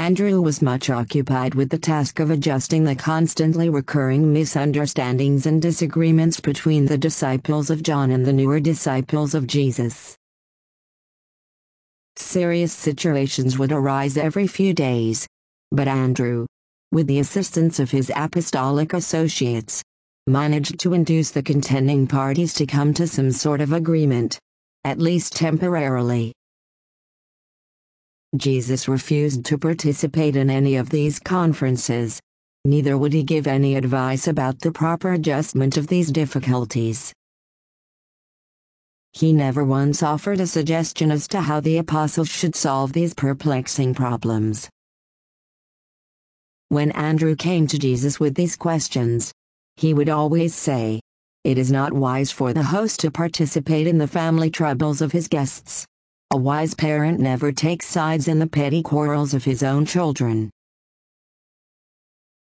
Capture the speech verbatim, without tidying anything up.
Andrew was much occupied with the task of adjusting the constantly recurring misunderstandings and disagreements between the disciples of John and the newer disciples of Jesus. Serious situations would arise every few days, but Andrew, with the assistance of his apostolic associates, managed to induce the contending parties to come to some sort of agreement, at least temporarily. Jesus refused to participate in any of these conferences, neither would he give any advice about the proper adjustment of these difficulties. He never once offered a suggestion as to how the apostles should solve these perplexing problems. When Andrew came to Jesus with these questions, he would always say, "It is not wise for the host to participate in the family troubles of his guests. A wise parent never takes sides in the petty quarrels of his own children."